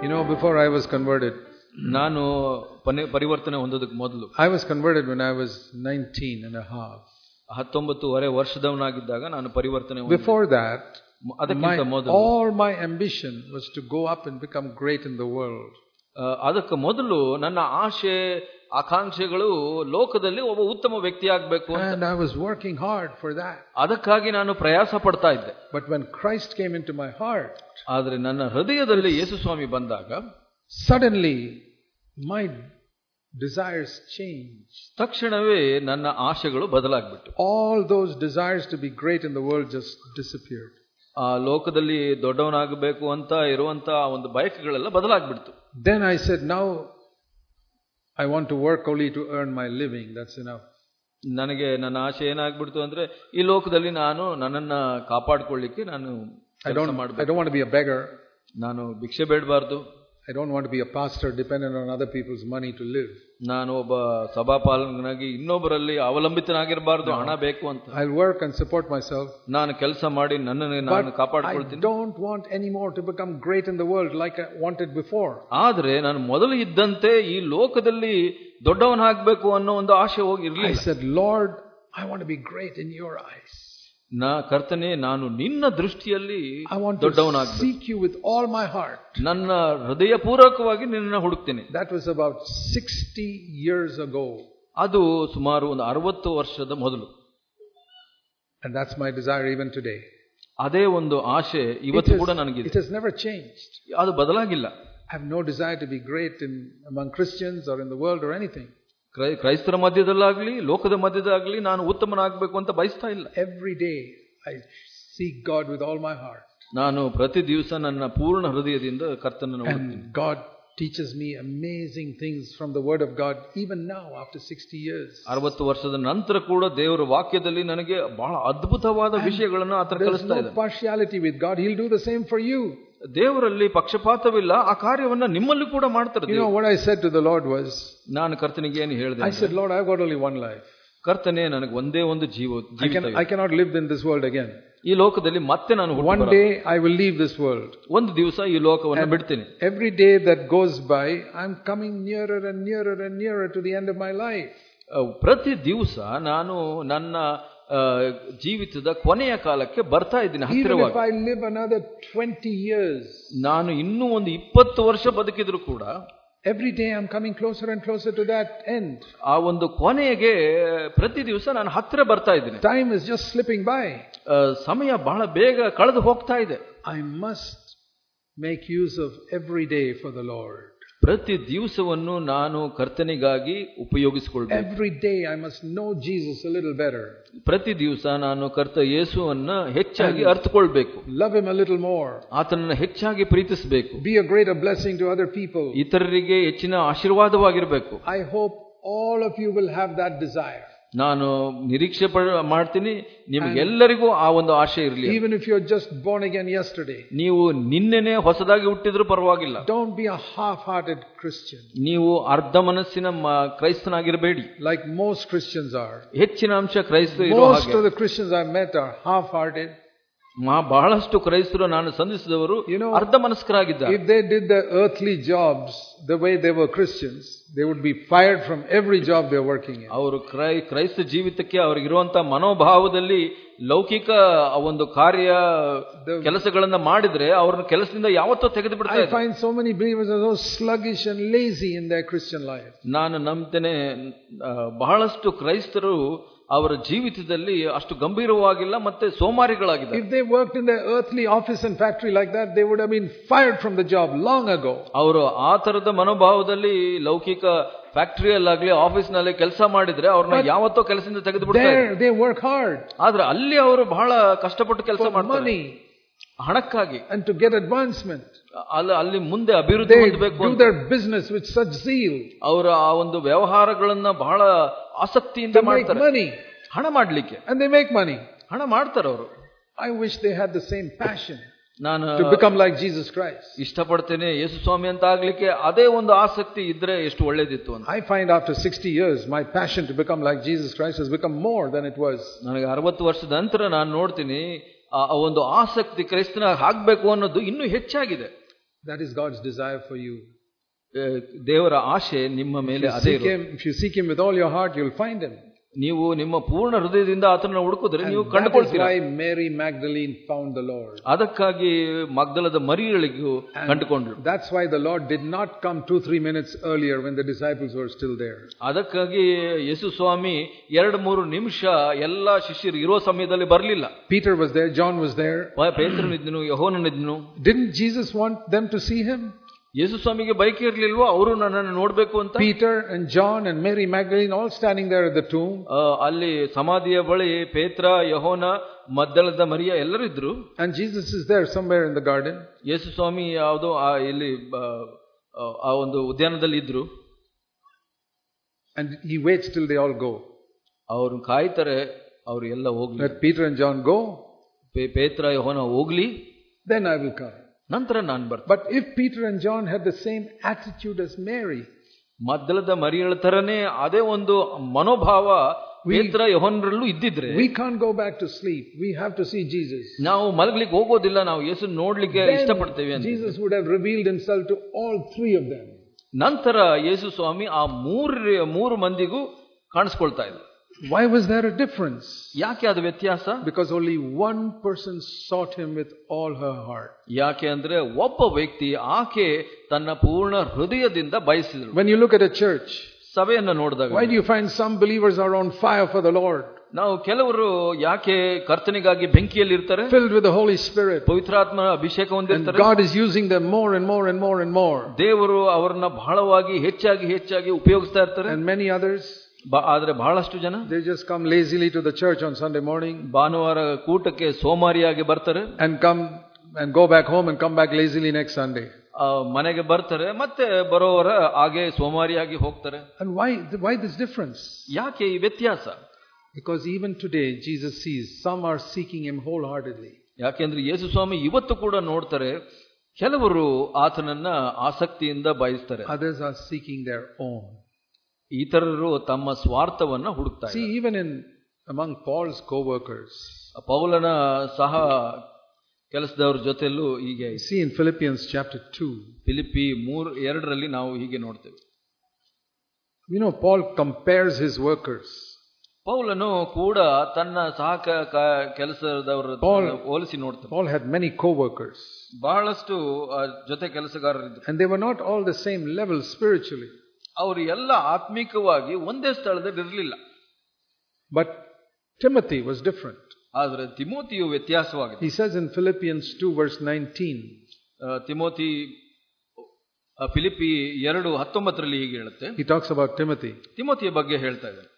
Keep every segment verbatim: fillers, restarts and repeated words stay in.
You know, before I was converted, ನಾನು ಪರಿವರ್ತನೆ ಹೊಂದೋದಕ್ಕೆ ಮೊದಲು I was converted when I was nineteen and a half. ಹತ್ತೊಂಬತ್ತೂವರೆ ವರ್ಷದವನಾಗಿದ್ದಾಗ ನಾನು ಪರಿವರ್ತನೆ ಹೊಂದಿದೆ. Before that, ಅದಕ್ಕಿಂತ my, ಮೊದಲು all my ambition was to go up and become great in the world. ಅದಕ್ಕೆ ಮೊದಲು ನನ್ನ ಆಶೆ ಆಕಾಂಕ್ಷೆಗಳು ಲೋಕದಲ್ಲಿ ಒಬ್ಬ ಉತ್ತಮ ವ್ಯಕ್ತಿ ಆಗಬೇಕು ಅಂತ. And I was working hard for that. ಅದಕ್ಕಾಗಿ ನಾನು ಪ್ರಯಾಸ ಪಡ್ತಾ ಇದ್ದೆ. But when Christ came into my heart, ಆದರೆ ನನ್ನ ಹೃದಯದಲ್ಲಿ ಯೇಸು ಸ್ವಾಮಿ ಬಂದಾಗ suddenly my desires changed. ತಕ್ಷಣವೇ ನನ್ನ ಆಶೆಗಳು ಬದಲಾಗ್ಬಿಟ್ಟು. All those desires to be great in the world just disappeared. ಆ ಲೋಕದಲ್ಲಿ ದೊಡ್ಡವನಾಗಬೇಕು ಅಂತ ಇರುವಂತ ಒಂದು ಬಯಕೆಗಳೆಲ್ಲ ಬದಲಾಗ್ಬಿಡ್ತು. Then I said, now I want to work only to earn my living. That's enough. ನನಗೆ ನನ್ನ ಆಶೆ ಏನಾಗ್ಬಿಡ್ತು ಅಂದ್ರೆ ಈ ಲೋಕದಲ್ಲಿ ನಾನು ನನ್ನನ್ನ ಕಾಪಾಡಿಕೊಳ್ಳಿಕ್ಕೆ ನಾನು I don't I don't want to be a beggar. ನಾನು ಭಿಕ್ಷೆ ಬೇಡಬಾರ್ದು. I don't want to be a pastor dependent on other people's money to live. ನಾನು ಒಬ್ಬ ಸಭಾಪಾಲಕನಾಗಿ ಇನ್ನೊಬ್ಬರಲ್ಲಿ ಅವಲಂಬಿತನಾಗಿರಬಾರ್ದು, ಹಣ ಬೇಕು ಅಂತ. I'll work and support myself. ನಾನು ಕೆಲಸ ಮಾಡಿ ನನ್ನನ್ನು ನಾನು ಕಾಪಾಡಿಕೊಳ್ತೀನಿ. I don't want anymore to become great in the world like I wanted before. ಆದ್ರೆ ನಾನು ಮೊದಲು ಇದ್ದಂತೆ ಈ ಲೋಕದಲ್ಲಿ ದೊಡ್ಡವನಾಗಬೇಕು ಅನ್ನೋ ಒಂದು ಆಸೆ ಹೋಗಿರಲಿಲ್ಲ. I said, Lord, I want to be great in your eyes. ನಾ ಕರ್ತನೇ, ನಾನು ನಿನ್ನ ದೃಷ್ಟಿಯಲ್ಲಿ ದೊಡ್ಡವನಾಗಬೇಕು. Seek you with all my heart. ನನ್ನ ಹೃದಯಪೂರ್ವಕವಾಗಿ ನಿನ್ನನ್ನು ಹುಡುಕ್ತೇನೆ. That was about sixty years ago. ಅದು ಸುಮಾರು ಒಂದು ಅರವತ್ತು ವರ್ಷದ ಮೊದಲು. And that's my desire even today. ಅದೇ ಒಂದು ಆಸೆ ಇವತ್ತು ಕೂಡ ನನಗಿದೆ. It has never changed. ಅದು ಬದಲಾಗಿಲ್ಲ. I have no desire to be great in among Christians or in the world or anything. ಕ್ರೈಸ್ತರ ಮಧ್ಯದಲ್ಲಾಗ್ಲಿ ಲೋಕದ ಮಧ್ಯದಾಗ್ಲಿ ನಾನು ಉತ್ತಮನಾಗಬೇಕು ಅಂತ ಬಯಸ್ತಾ ಇಲ್ಲ. Every day I seek God with all my heart. ನಾನು ಪ್ರತಿ ದಿವಸ ನನ್ನ ಪೂರ್ಣ ಹೃದಯದಿಂದ ಕರ್ತನನ್ನು ಹುಡುಕ್ತೀನಿ. And God teaches me amazing things from the word of God even now after sixty years. ಅರವತ್ತು ವರ್ಷದ ನಂತರ ಕೂಡ ದೇವರ ವಾಕ್ಯದಲ್ಲಿ ನನಗೆ ಬಹಳ ಅದ್ಭುತವಾದ ವಿಷಯಗಳನ್ನು ಆತ ಕಲಿಸ್ತಾ ಇದ್ದಾನೆ. There's no partiality with God. He'll do the same for you. ದೇವರಲ್ಲಿ ಪಕ್ಷಪಾತವಿಲ್ಲ, ಆ ಕಾರ್ಯವನ್ನ ನಿಮ್ಮಲ್ಲಿ ಕೂಡ ಮಾಡ್ತಾರೆ. You know what I said to the Lord was, ನಾನು ಕರ್ತನಿಗೆ ಏನು ಹೇಳಿದೆ? I said, Lord, I've got only one life. ಕರ್ತನೇ, ನನಗೆ ಒಂದೇ ಒಂದು ಜೀವ ಜೀವಿತ. I cannot live in this world again. ಈ ಲೋಕದಲ್ಲಿ ಮತ್ತೆ ನಾನು one day I will leave this world. ಒಂದು ದಿವಸ ಈ ಲೋಕವನ್ನು ಬಿಡ್ತೀನಿ. Every day that goes by I'm coming nearer and nearer and nearer to the end of my life. ಪ್ರತಿ ದಿವಸ ನಾನು ನನ್ನ ಜೀವಿತದ ಕೊನೆಯ ಕಾಲಕ್ಕೆ ಬರ್ತಾ ಇದ್ದೀನಿ, ಹತ್ತಿರವಾಗಿ. Even if I live another twenty years, ನಾನು ಇನ್ನೂ ಒಂದು ಇಪ್ಪತ್ತು ವರ್ಷ ಬದುಕಿದ್ರು ಕೂಡ every day I'm coming closer and closer to that end. ಆ ಒಂದು ಕೊನೆಗೆ ಪ್ರತಿ ದಿವಸ ನಾನು ಹತ್ತಿರ ಬರ್ತಾ ಇದ್ದೀನಿ. Time is just slipping by. ಸಮಯ ಬಹಳ ಬೇಗ ಕಳೆದು ಹೋಗ್ತಾ ಇದೆ. I must make use of every day for the Lord. ಪ್ರತಿ ದಿವಸವನ್ನು ನಾನು ಕರ್ತನಿಗಾಗಿ ಉಪಯೋಗಿಸಿಕೊಳ್ಳಬೇಕು. Every day I must know Jesus a little better. ಪ್ರತಿ ದಿವಸ ನಾನು ಕರ್ತ ಯೇಸುವನ್ನ ಹೆಚ್ಚಾಗಿ ಅರ್ಥಕೊಳ್ಬೇಕು. Love him a little more. ಆತನನ್ನು ಹೆಚ್ಚಾಗಿ ಪ್ರೀತಿಸಬೇಕು. Be a greater blessing to other people. ಇತರರಿಗೆ ಹೆಚ್ಚಿನ ಆಶೀರ್ವಾದವಾಗಿರಬೇಕು. I hope all of you will have that desire. ನಾನು ನಿರೀಕ್ಷೆ ಮಾಡ್ತೀನಿ ನಿಮಗೆಲ್ಲರಿಗೂ ಆ ಒಂದು ಆಶೆ ಇರಲಿ. Even if you're just born again yesterday, ನೀವು ನಿನ್ನೆನೆ ಹೊಸದಾಗಿ ಹುಟ್ಟಿದ್ರೂ ಪರವಾಗಿಲ್ಲ. Don't be a half-hearted Christian. ನೀವು ಅರ್ಧ ಮನಸ್ಸಿನ ಕ್ರೈಸ್ತನಾಗಿರಬೇಡಿ. Like most Christians are. ಹೆಚ್ಚಿನ ಅಂಶ ಕ್ರೈಸ್ತರು ಇರೋ ಹಾಗೆ. Most of the Christians I met are half-hearted. ಮಾ ಬಹಳಷ್ಟು ಕ್ರೈಸ್ತರು ನಾನು ಸಂಧಿಸಿದವರು ಅರ್ಧ ಮನಸ್ಕರಾಗಿದ್ದಾರೆ. If they did their earthly jobs the way they were Christians, they would be fired from every job they are working in. ಅವರು ಕ್ರೈಸ್ತ ಜೀವಿತಕ್ಕೆ ಅವರಿಗಿರುವಂತಹ ಮನೋಭಾವದಲ್ಲಿ ಲೌಕಿಕ ಒಂದು ಕಾರ್ಯ ಕೆಲಸಗಳನ್ನ ಮಾಡಿದ್ರೆ ಅವ್ರನ್ನ ಕೆಲಸದಿಂದ ಯಾವತ್ತೂ ತೆಗೆದು ಬಿಡ್ತಾರೆ. I find so many believers are so sluggish and lazy in their Christian life. ನಾನು ನಂಬ್ತೇನೆ ಬಹಳಷ್ಟು ಕ್ರೈಸ್ತರು ಅವರ ಜೀವಿತದಲ್ಲಿ ಅಷ್ಟು ಗಂಭೀರವಾಗಿಲ್ಲ ಮತ್ತೆ ಸೋಮಾರಿಗಳಾಗಿದ್ದಾರೆ. If they worked in their earthly office and factory like that, they would have been fired from the job long ago. ಅವರು ಆ ತರದ ಮನೋಭಾವದಲ್ಲಿ ಲೌಕಿಕ ಫ್ಯಾಕ್ಟರಿಯಲ್ಲಾಗ್ಲಿ ಆಫೀಸ್ ನಲ್ಲಿ ಕೆಲಸ ಮಾಡಿದ್ರೆ ಅವ್ರನ್ನ ಯಾವತ್ತೋ ಕೆಲಸದಿಂದ ತೆಗೆದು ಬಿಡ್ತಾರೆ. They work hard. ಆದ್ರೆ ಅಲ್ಲಿ ಅವರು ಬಹಳ ಕಷ್ಟಪಟ್ಟು ಕೆಲಸ ಮಾಡ್ತಾರೆ ಹಣಕ್ಕಾಗಿ. And to get advancement. ಅಲ್ಲಿ ಮುಂದೆ ಅಭಿವೃದ್ಧಿ ಹೊಂದಬೇಕು. They do their business with such zeal. ಅವರು ಆ ಒಂದು ವ್ಯವಹಾರಗಳನ್ನ ಬಹಳ ಆಸಕ್ತಿಯಿಂದ ಮಾಡ್ತಾರೆ ಹಣ ಮಾಡ್ಲಿಕ್ಕೆ. And they make money. ಹಣ ಮಾಡ್ತಾರೆ ಅವರು. I wish they had the same passion. ನಾನು to become like Jesus Christ. ಇಷ್ಟಪಡ್ತೇನೆ ಯೇಸು ಸ್ವಾಮಿ ಅಂತ ಆಗ್ಲಿಕ್ಕೆ ಅದೇ ಒಂದು ಆಸಕ್ತಿ ಇದ್ರೆ ಎಷ್ಟು ಒಳ್ಳೇದಿತ್ತು ಅಂತ. I find after sixty years my passion to become like Jesus Christ has become more than it was. ನನಗೆ ಅರವತ್ತು ವರ್ಷದ ನಂತರ ನಾನು ನೋಡ್ತೀನಿ ಆ ಒಂದು ಆಸಕ್ತಿ ಕ್ರೈಸ್ತನ ಆಗ್ಬೇಕು ಅನ್ನೋದು ಇನ್ನೂ ಹೆಚ್ಚಾಗಿದೆ. That is God's desire for you. ದೇವರ ಆಶೆ ನಿಮ್ಮ ಮೇಲೆ ಅದೇ ಇರುತ್ತದೆ. If you seek him with all your heart, you'll find him. ನೀವು ನಿಮ್ಮ ಪೂರ್ಣ ಹೃದಯದಿಂದ ಆತನನ್ನು ಹುಡುಕಿದ್ರೆ ನೀವು ಕಂಡುಕೊಳ್ತೀರಾ. That is why Mary Magdalene found the Lord. ಅದಕ್ಕಾಗಿ ಮಗ್ದಲದ ಮರಿಯಳಿಗೂ ಕಂಡುಕೊಂಡರು. That's why the Lord did not come two three minutes earlier when the disciples were still there. ಅದಕ್ಕಾಗಿ ಯೇಸು ಸ್ವಾಮಿ ಎರಡು ಮೂರು ನಿಮಿಷ ಎಲ್ಲಾ ಶಿಷ್ಯರು ಇರೋ ಸಮಯದಲ್ಲಿ ಬರಲಿಲ್ಲ. Peter was there, John was there. ಪೇತ್ರನಿದ್ದನು, ಯೋಹಾನನಿದ್ದನು. Didn't Jesus want them to see him? ಯೇಸು ಸ್ವಾಮಿಗೆ ಬಯಕೆ ಇರಲಿಲ್ವೋ ಅವರು ನನ್ನನ್ನು ನೋಡಬೇಕು ಅಂತ? Peter and John and Mary Magdalene all standing there at the tomb. ಅಲ್ಲಿ ಸಮಾಧಿಯ ಬಳಿ ಪೇತ್ರ, ಯೋಹಾನ, ಮಗ್ದಲದ ಮರಿಯ ಎಲ್ಲರೂ ಇದ್ರು. And Jesus is there somewhere in the garden. ಯೇಸು ಸ್ವಾಮಿ ಯಾವುದೋ ಇಲ್ಲಿ ಆ ಒಂದು ಉದ್ಯಾನದಲ್ಲಿ ಇದ್ರು. And he waits till they all go. ಅವರು ಕಾಯ್ತಾರೆ ಅವರು ಎಲ್ಲ ಹೋಗ್ಲಿ. Let Peter and John go. ಪೇತ್ರ, ಯೋಹಾನ ಹೋಗ್ಲಿ, then I will come. ನಂತರ ನಾನು ಬರ್ತೀನಿ. But if Peter and John had the same attitude as Mary, ಮಗ್ದಲದ ಮರಿಯಳ ತರನೇ ಅದೇ ಒಂದು ಮನೋಭಾವ ಪೇತ್ರ, ಯೋಹಾನರಲ್ಲೂ ಇದ್ದಿದ್ರೆ, we can't go back to sleep, we have to see Jesus, ನಾವು ಮಲಗಲಿಕ್ಕೆ ಹೋಗೋದಿಲ್ಲ, ನಾವು ಯೇಸು ನೋಡ್ಲಿಕ್ಕೆ ಇಷ್ಟಪಡ್ತೇವೆ ಅಂತ Jesus would have revealed himself to all three of them. ನಂತರ ಯೇಸು ಸ್ವಾಮಿ ಆ ಮೂರು ಮೂರು ಮಂದಿಗೂ ಕಾಣಿಸ್ಕೊಳ್ತಾ ಇದ್ರು. Why was there a difference? ಯಾಕೆ ಅದು ವ್ಯತ್ಯಾಸ? Because only one person sought him with all her heart. ಯಾಕೆ ಅಂದ್ರೆ ಒಬ್ಬ ವ್ಯಕ್ತಿ ಆಕೆ ತನ್ನ ಪೂರ್ಣ ಹೃದಯದಿಂದ ಬಯಸಿದಳು. When you look at a church, ಸಭೆಯನ್ನು ನೋಡಿದಾಗ, why do you find some believers are on fire for the Lord? ನಾವು ಕೆಲವರು ಯಾಕೆ ಕರ್ತನಿಗಾಗಿ ಬೆಂಕಿಯಲ್ಲಿ ಇರ್ತಾರೆ? Filled with the Holy Spirit. ಪವಿತ್ರಾತ್ಮನ ಅಭಿಷೇಕ ಹೊಂದಿರ್ತಾರೆ. And God is using them more and more and more and more. ದೇವರು ಅವರನ್ನ ಬಹಳವಾಗಿ ಹೆಚ್ಚಾಗಿ ಹೆಚ್ಚಾಗಿ ಉಪಯೋಗಿಸ್ತಾ ಇರ್ತಾರೆ. And many others, ಆದ್ರೆ ಬಹಳಷ್ಟು ಜನ, they just come lazily to the church on Sunday morning, ಭಾನುವಾರ ಕೂಟಕ್ಕೆ ಸೋಮಾರಿಯಾಗಿ ಬರ್ತಾರೆ, and come and go back home and come back lazily next Sunday. ಮನೆಗೆ ಬರ್ತಾರೆ, ಮತ್ತೆ ಬರೋವರ ಹಾಗೆ ಸೋಮಾರಿಯಾಗಿ ಹೋಗ್ತಾರೆ. And why why this difference? ಯಾಕೆ ಈ ವ್ಯತ್ಯಾಸ? Because even today Jesus sees some are seeking him wholeheartedly. ಯಾಕೆಂದ್ರೆ ಯೇಸು ಸ್ವಾಮಿ ಇವತ್ತು ಕೂಡ ನೋಡ್ತಾರೆ, ಕೆಲವರು ಆತನನ್ನ ಆಸಕ್ತಿಯಿಂದ ಬಯಸ್ತಾರೆ, others are seeking their own. ಇತರರು ತಮ್ಮ ಸ್ವಾರ್ಥವನ್ನ ಹುಡುಕ್ತಾರೆ. See, even in among Paul's co-workers, ಪೌಲನ ಸಹ ಕೆಲಸದವರ ಜೊತೆಯಲ್ಲೂ ಹೀಗೆ. See in Philippians chapter two, Philippi ಮೂರು ಎರಡರಲ್ಲಿ ನಾವು ಹೀಗೆ ನೋಡ್ತೇವೆ. You know, Paul compares his workers. ಪೌಲನು ಕೂಡ ತನ್ನ ಸಹ ಕೆಲಸದವರ ಹೋಲಿಸಿ ನೋಡ್ತಾನೆ. Paul had many co-workers. ಬಹಳಷ್ಟು ಜೊತೆ ಕೆಲಸಗಾರರಿದ್ದರು. And they were not all the same level spiritually. ಅವರು ಎಲ್ಲ ಆತ್ಮಿಕವಾಗಿ ಒಂದೇ ಸ್ಥಳದಲ್ಲಿ ಇರಲಿಲ್ಲ. But Timothy was different. ಆದರೆ ತಿಮೋತಿಯು ವ್ಯತ್ಯಾಸವಾಗಿದೆ. He says in Philippians two verse nineteen, Timothy Philippi ಎರಡು ಹತ್ತೊಂಬತ್ತರಲ್ಲಿ ಹೀಗೆ ಹೇಳುತ್ತೆ. He talks about Timothy. ತಿಮೋತಿಯ ಬಗ್ಗೆ ಹೇಳ್ತಾ ಇದ್ದಾನೆ.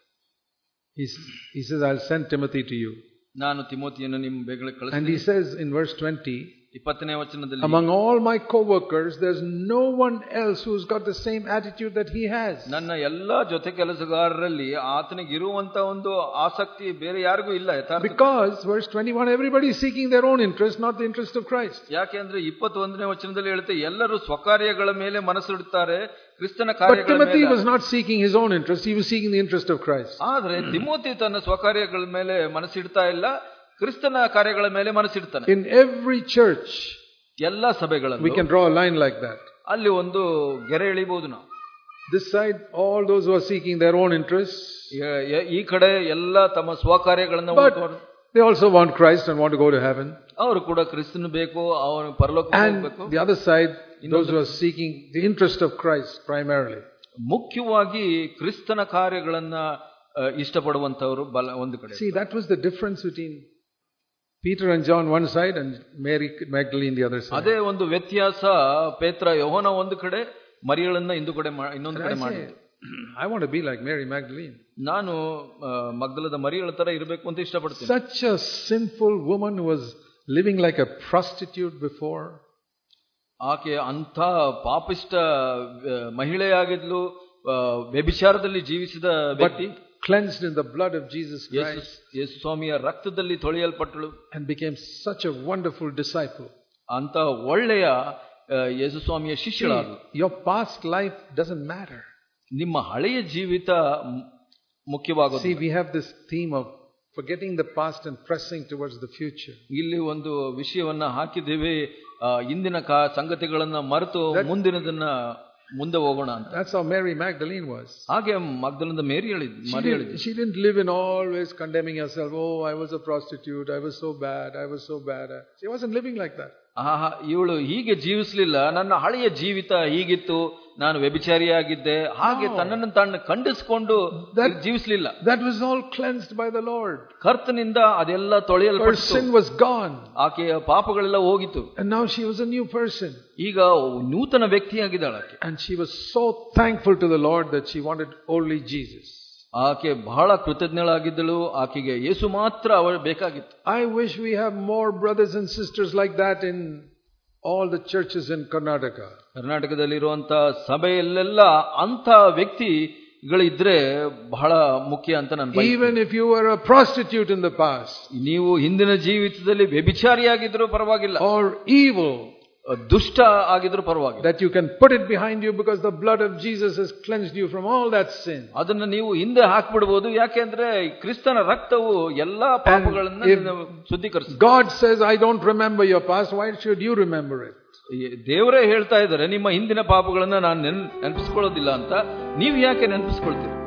He says, I'll send Timothy to you. ನಾನು ತಿಮೋತಿಯನ್ನು ನಿಮ್ಮ ಬೇಗನೆ ಕಳಿಸ್ತೀನಿ. And he says in verse twenty, ಇಪ್ಪತ್ತನೇ ವಚನದಲ್ಲಿ, among all my co-workers there's no one else who's got the same attitude that he has. ನನ್ನ ಎಲ್ಲಾ ಜೊತೆ ಕೆಲಸಗಾರರಲ್ಲಿ ಆತನಿಗೆ ಇರುವಂತ ಒಂದು ಆಸಕ್ತಿ ಬೇರೆ ಯಾರಿಗೂ ಇಲ್ಲ. Because verse twenty-one, everybody is seeking their own interest, not the interest of Christ. ಯಾಕೆಂದ್ರೆ ಇಪ್ಪತ್ತೊಂದನೇ ವಚನದಲ್ಲಿ ಹೇಳುತ್ತೆ, ಎಲ್ಲರೂ ಸ್ವಕಾರ್ಯಗಳ ಮೇಲೆ ಮನಸ್ಸಿಡುತ್ತಾರೆ, ಕ್ರಿಸ್ತನ ಕಾರ್ಯಗಳ ಮೇಲೆ. But Timothy was not seeking his own interest, he was seeking the interest of Christ. ಆದ್ರೆ ತಿಮೋತಿ ತನ್ನ ಸ್ವಕಾರ್ಯಗಳ ಮೇಲೆ ಮನಸ್ಸಿಡ್ತಾ ಇಲ್ಲ, ಕ್ರಿಸ್ತನ ಕಾರ್ಯಗಳ ಮೇಲೆ ಮನಸ್ಸಿಡ್ತಾನೆ. In every church, ಎಲ್ಲಾ ಸಭೆಗಳಲ್ಲಿ we can draw a line like that. ಅಲ್ಲಿ ಒಂದು ಗೆರೆ ಎಳಿಬಹುದು ನಾವು. This side, all those who are seeking their own interests, ಈ ಕಡೆ ಎಲ್ಲ ತಮ್ಮ ಸ್ವಕಾರ್ಯಗಳನ್ನು ಹುಡುಕುವರು. They also want Christ and want to go to heaven. ಅವರು ಕೂಡ ಕ್ರಿಸ್ತನ ಬೇಕು, ಅವನು ಪರಲೋಕಕ್ಕೆ ಹೋಗಬೇಕು. And the other side, those who are seeking the interest of Christ primarily. ಮುಖ್ಯವಾಗಿ ಕ್ರಿಸ್ತನ ಕಾರ್ಯಗಳನ್ನ ಇಷ್ಟಪಡುವಂತವರು ಬಲ ಒಂದು ಕಡೆ. See, that was the difference between Peter and John one side and Mary Magdalene the other side. ಅದೇ ಒಂದು ವ್ಯತ್ಯಾಸ, ಪೇತ್ರ ಯೋಹಾನ ಒಂದು ಕಡೆ, ಮರಿಯಳನ್ನ ಇಂದು ಕಡೆ ಇನ್ನೊಂದು ಕಡೆ ಮಾಡಿದ್ರು. I want to be like Mary Magdalene. ನಾನು ಮಗ್ದಲದ ಮರಿಯಳ ತರ ಇರಬೇಕು ಅಂತ ಇಷ್ಟಪಡ್ತೀನಿ. Such a sinful woman who was living like a prostitute before. ಆಕೆ ಅಂಥ ಪಾಪಿಷ್ಟ ಮಹಿಳೆಯಾಗಿದ್ಲು, ವ್ಯಭಿಚಾರದಲ್ಲಿ ಜೀವಿಸಿದ ವ್ಯಕ್ತಿ, cleansed in the blood of Jesus Christ. ಯೇಸು ಸ್ವಾಮಿಯ ರಕ್ತದಲ್ಲಿ ತೊಳೆಯಲ್ಪಟ್ಟಳು, and became such a wonderful disciple. ಅಂತ ಒಳ್ಳೆಯ ಯೇಸು ಸ್ವಾಮಿಯ ಶಿಷ್ಯಳಾದಳು. Your past life doesn't matter. ನಿಮ್ಮ ಹಳೆಯ ಜೀವಿತ ಮುಖ್ಯವಾಗುತ್ತದೆ. See, we have this theme of forgetting the past and pressing towards the future. ಇಲ್ಲಿ ಒಂದು ವಿಷಯವನ್ನ ಹಾಕಿದ್ದೇವೆ, ಆ, ಇಂದಿನ ಕಾ ಸಂಗತಿಗಳನ್ನ ಮರೆತು ಮುಂದಿನದನ್ನ ಮುಂದೆ ಹೋಗೋಣ ಅಂತ. That's how Mary Magdalene was. ಹಾಗೆ ಮಗ್ದಲದ ಮೇರಿ ಹೇಳಿದ್ She didn't, she didn't live in always condemning herself. Oh, I was a prostitute. I was so bad. I was so bad. She wasn't living like that. ಆಹಾ, ಇವಳು ಹೀಗೆ ಜೀವಿಸ್ಲಿಲ್ಲ. ನನ್ನ ಹಳೆಯ ಜೀವಿತ ಹೀಗಿತ್ತು, ನಾನು ವ್ಯಭಿಚಾರಿಯಾಗಿದ್ದೆ, ಹಾಗೆ ತನ್ನನ್ನು ತಾನು ಖಂಡಿಸಿಕೊಂಡು ಜೀವಿಸಲಿಲ್ಲ. That was all cleansed by the Lord. ಕರ್ತನಿಂದ ಅದೆಲ್ಲ ತೊಳೆಯಲ್ಪಟ್ಟು, her sin was gone. ಆಕೆಯ ಪಾಪಗಳೆಲ್ಲ ಹೋಗಿತ್ತು. And now she was a new person. ಈಗ ನೂತನ ವ್ಯಕ್ತಿಯಾಗಿದ್ದಾಳೆ ಆಕೆ. And she was so thankful to the Lord that she wanted only Jesus. ಆಕೆ ಬಹಳ ಕೃತಜ್ಞಳಾಗಿದ್ದಳು. ಆಕೆಗೆ ಯೇಸು ಮಾತ್ರ ಅವಳು ಬೇಕಾಗಿತ್ತು. I wish we have more brothers and sisters like that in all the churches in Karnataka. ಕರ್ನಾಟಕದಲ್ಲಿರುವಂತ ಸಭೆಯಲ್ಲೆಲ್ಲ ಅಂತ ವ್ಯಕ್ತಿಗಳಿದ್ರೆ ಬಹಳ ಮುಖ್ಯ ಅಂತ ನಾನು ಬಯಸ್ತೇನೆ. Even if you were a prostitute in the past, ನೀವು ಹಿಂದಿನ ಜೀವಿತದಲ್ಲಿ ವ್ಯಭಿಚಾರಿಯಾಗಿದ್ರೂ ಪರವಾಗಿಲ್ಲ, or evil, ದುಷ್ಟ ಆಗಿದ್ರು ಪರವಾಗಿಲ್ಲ, that you can put it behind you because the blood of Jesus has cleansed you from all that sin. ಅದನ್ನ ನೀವು ಹಿಂದೆ ಹಾಕ್ಬಿಡಬಹುದು, ಯಾಕೆಂದ್ರೆ ಕ್ರಿಸ್ತನ ರಕ್ತವು ಎಲ್ಲಾ ಪಾಪಗಳನ್ನ ಶುದ್ಧೀಕರಿಸುತ್ತೆ. God says, I don't remember your past, why should you remember it? ದೇವರೇ ಹೇಳ್ತಾ ಇದ್ದಾರೆ, ನಿಮ್ಮ ಹಿಂದಿನ ಪಾಪಗಳನ್ನ ನಾನು ನೆನಪಿಸ್ಕೊಳ್ಳೋದಿಲ್ಲ ಅಂತ, ನೀವು ಯಾಕೆ ನೆನಪಿಸ್ಕೊಳ್ತೀರಿ?